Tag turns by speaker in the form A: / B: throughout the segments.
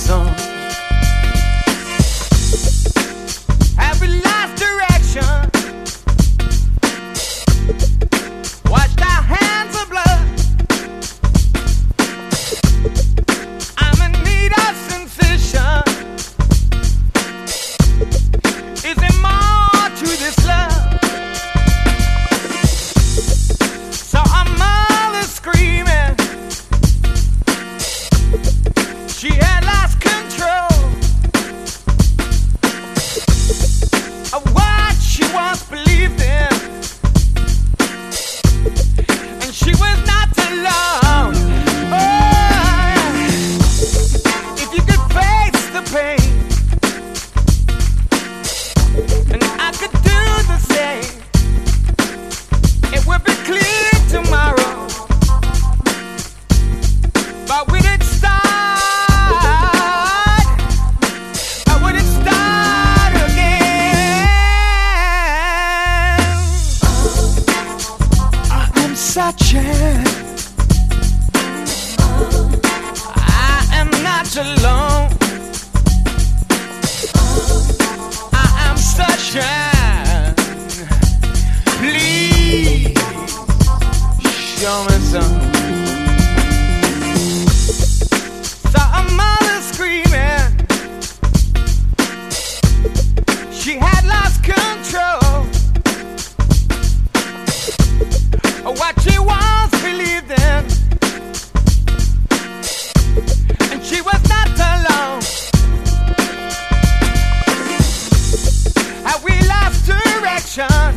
A: some. Have we lost direction? Washed our hands of blood. I'm in need of sensation. Is there more to this love? So our mother screaming. She had lost control of what she once believed in, and she was not alone. Oh, if you could face the pain, and I could do the same, it would be clear tomorrow. But we didn't start. Searching. I am not alone. I am searching. Please show me some. Saw a mother screaming. She had lost control. What she once believed in, and she was not alone. Have we lost direction?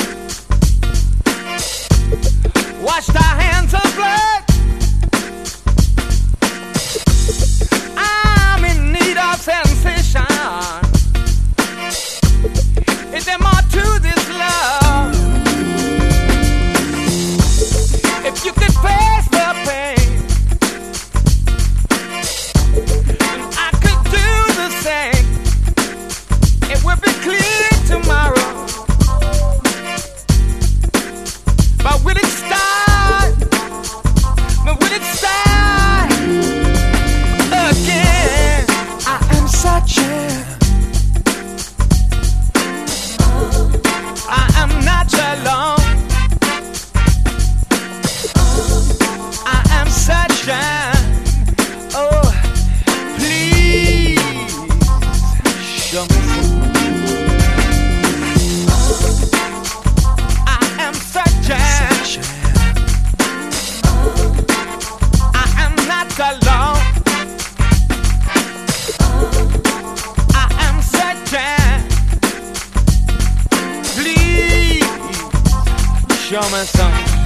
A: Washed our hands of blood. I'm in need of sensation. Is there more to this love? If you could face the pain, and I could do the same, it would be clear tomorrow. But will it start? But will it start again? I am searching. I am not alone. Oh, please show me some. I am searching. I am not alone. I am searching. Please show me some.